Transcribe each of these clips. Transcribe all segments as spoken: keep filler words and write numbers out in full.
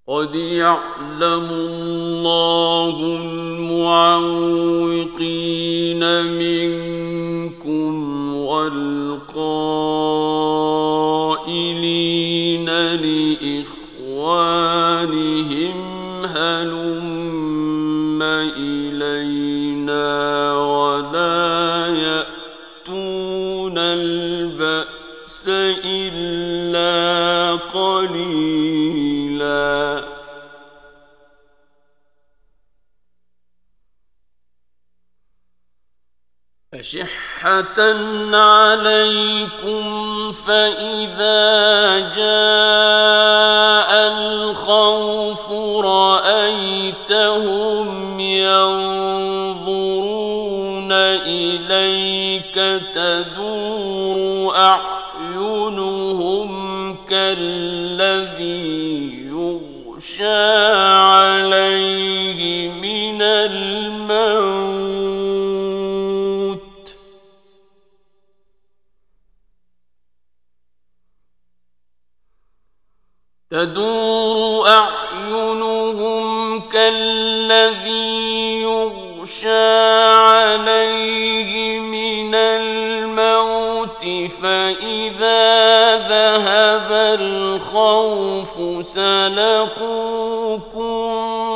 قد يعلم الله المعوقين منكم والقائلين لإخوانهم هلم إلينا ولا يأتون البأس إلا قليلا أشحة عليكم فإذا جاء الخوف رأيتهم ينظرون إليك تدور أعينهم كالذي يغشى عليه من الموت تدور أعينهم كالذي يغشى عليه من الموت فإذا ذهب الخوف سلقوكم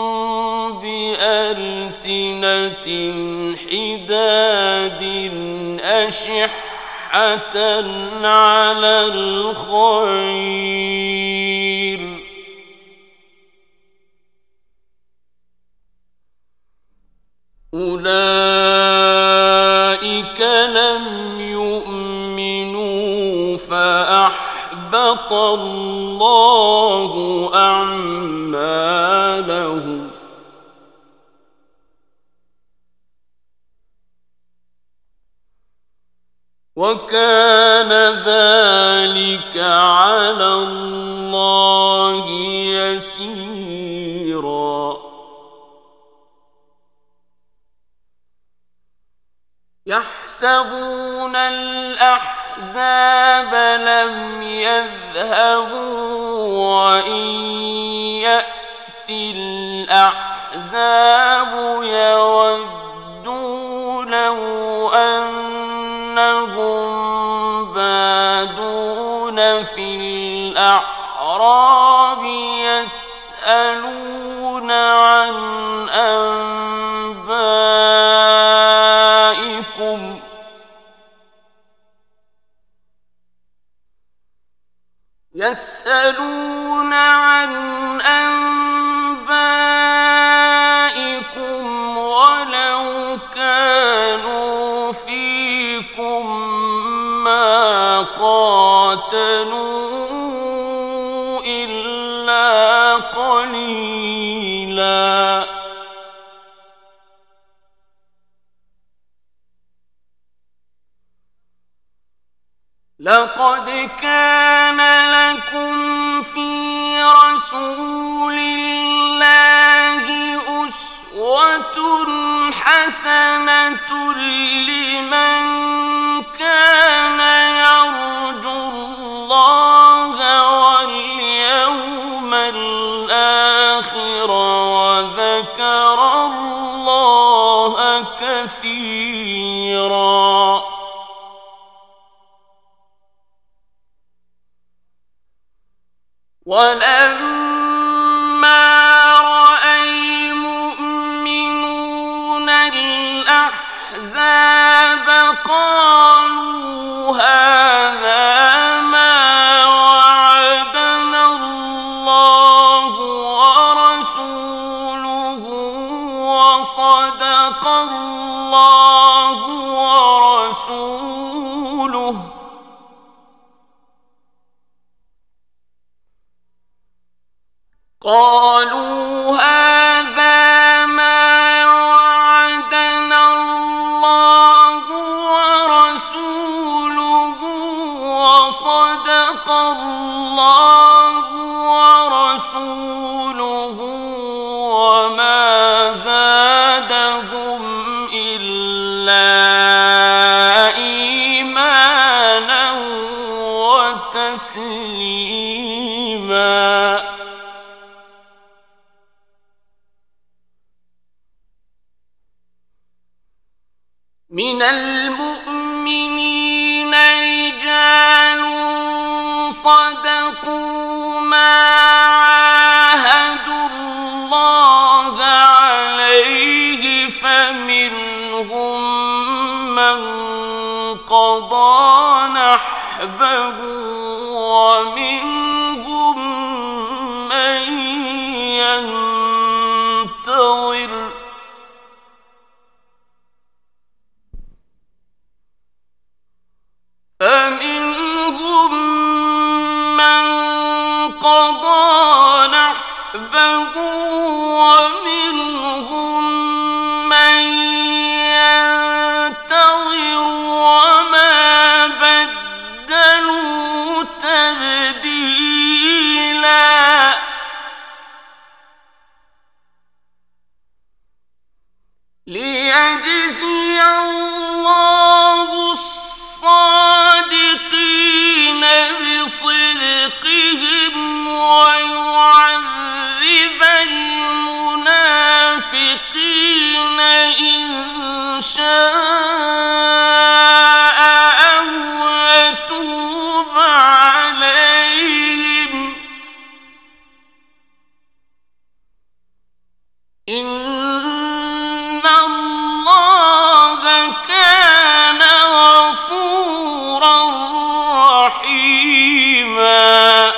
بألسنة حداد أشحة على الخير أولئك لم يؤمنوا فأحبط الله أعمالهم وكان ذلك على الله يسيرا يحسبون الأحزاب لم يذهبوا وإن يأتي الأحزاب يودوا لو أنهم بادون في الأعراب يسألون عن أنبائكم يسألون عن أنبائكم ولو كانوا فيكم ما قاتلوا إلا قليلا لقد كان لكم في رسول الله أسوة حسنة لمن كان يرجو الله واليوم الآخر وذكر الله كثيرا ولما رأى المؤمنون الأحزاب قالوا هذا ما وعدنا الله ورسوله وصدق الله ورسوله قالوا هذا ما وعدنا الله ورسوله وصدق الله ورسوله وما زادهم إلا إيمانا وتسليما من المؤمنين رجال صدقوا ما عاهدوا الله عليه فمنهم من قضى نحبه ومنهم من ينتظر فمنهم من قضى نحبه ومنهم من ينتظر وما بدلوا تبديلا ليجزي الله الصادقين بصدقهم ويعذب المنافقين إن شاء أو يتوب عليهم إن الله كان غفورا رحيما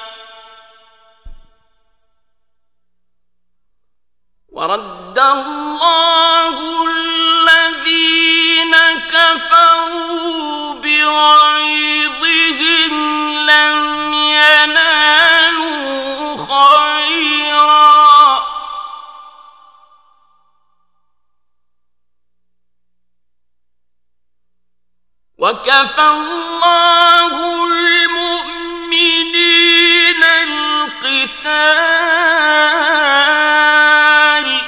ورد الله الذين كفروا بغيظهم لم ينالوا خيرا وكفى الله المؤمنين القتال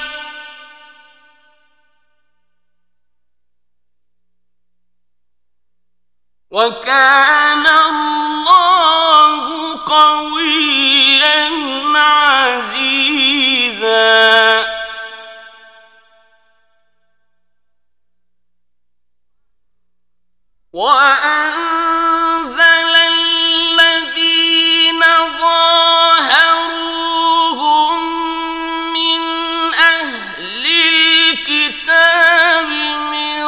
وكان الله قويا عزيزا وأنزل الذين ظاهروهم من أهل الكتاب من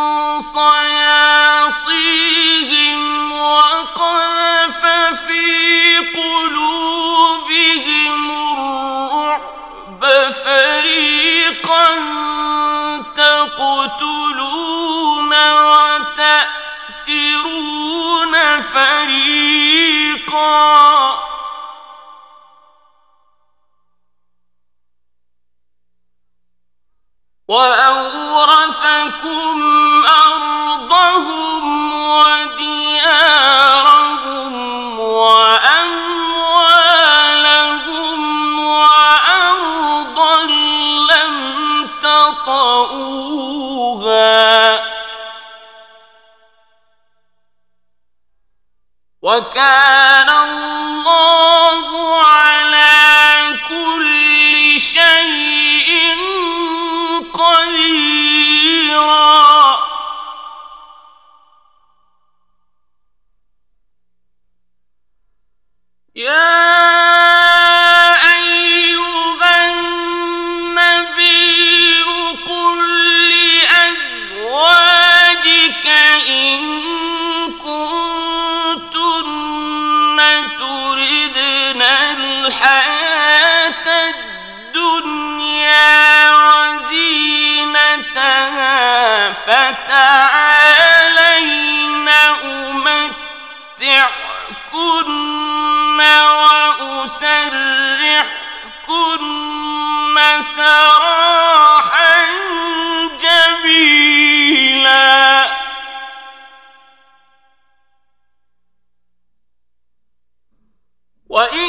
صياصيهم وقذف في قلوبهم الرعب فريقا تقتلون وتأسرون فريقا وأورثكم أرضهم وديارهم وأموالهم وأرضا لم تطئوها وكان الله على كل شيء قديرا يا أيها النبي قل لأزواجك إن كنتن تردن الحياة الدنيا وزينتها فتعالين أمتعكن وأسرحكن سراحا جميلا وإن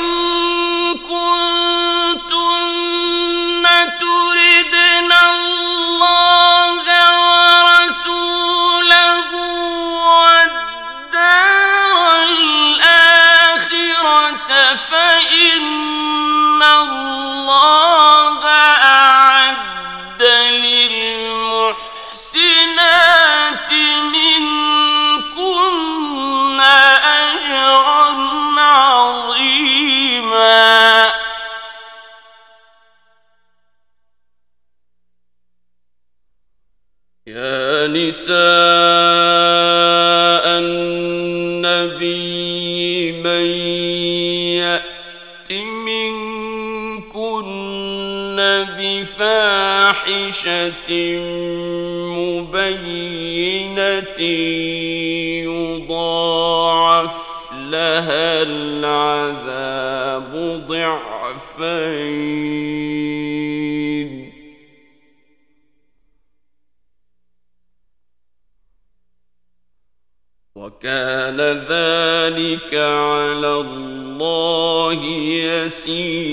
كنتن تردن الله ورسوله والدار الآخرة فإن الله أعلم نساء النبي من يأت منكن بفاحشة مبينة يضاعف لها العذاب ضعفين وكان ذلك على الله يسيرا.